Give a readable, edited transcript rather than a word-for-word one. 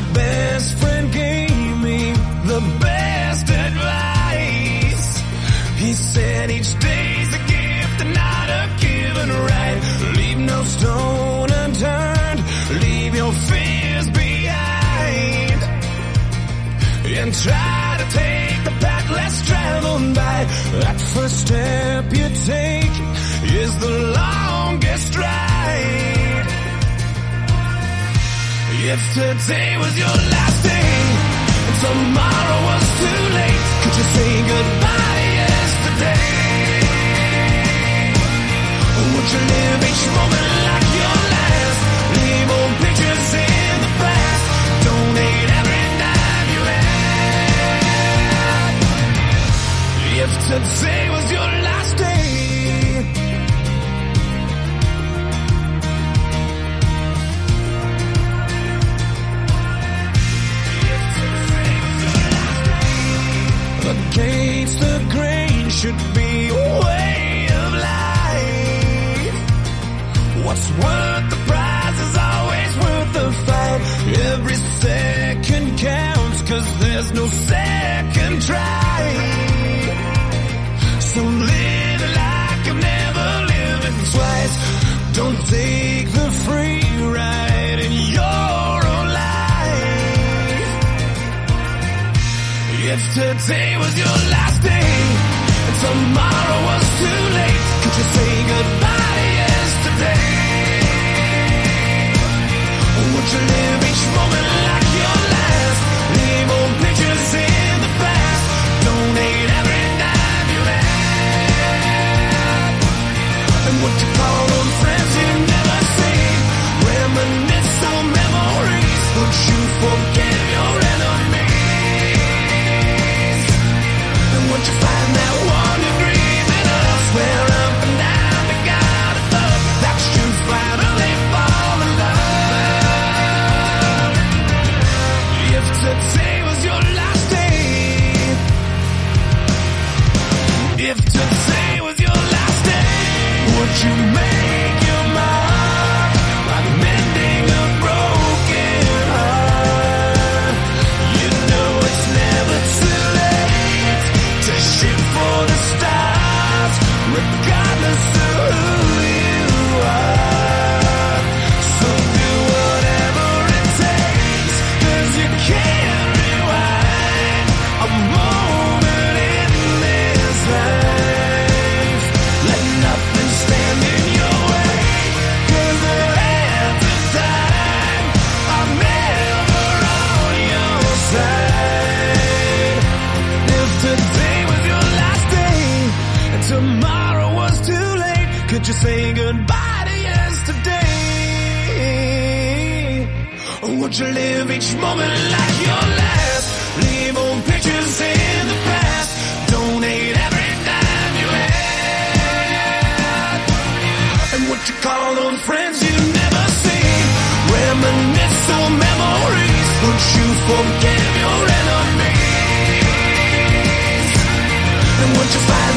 best friend gave me the best advice. He said each day's a gift and not a given right. Leave no stone unturned, leave your fears behind, and try to take the path less traveled by. That first step you take is the longest ride. If today was your last day and tomorrow was too late, could you say goodbye to yesterday? Would you live each moment like your last? Leave old pictures in the past. Donate every dime you had. If today was your last day, against the grain should be a way of life. What's worth the prize is always worth the fight. Every second counts, 'cause there's no second try. So live like you've never lived it twice. Don't take the free ride in your own life. If today was your last day and tomorrow was too late, could you say goodbye to yesterday? Would you live each moment like your last? Leave old pictures in the past. Donate every dime you had. And would you call on friends you never see? Reminisce on memories. Would you forgive your enemies? And would you find that one you dreaming of? Swear up and down to God above that you finally fall in love. If today was your last day, if today was your last day, would you make your mark like mending a broken heart? You know it's never too late to shoot for the stars, regardless of who you are. So do whatever it takes, 'cause you can't rewind a moment in this life. Let nothing stand in your way, 'cause the hands of time are never on your side. If today was your last day and tomorrow was too late, could you say goodbye to yesterday? Or would you live each moment like your last? Leave old pictures in the past. Donate every dime you had. And would you call on friends you never see? Reminisce on memories. Would you forgive your enemies? And would you find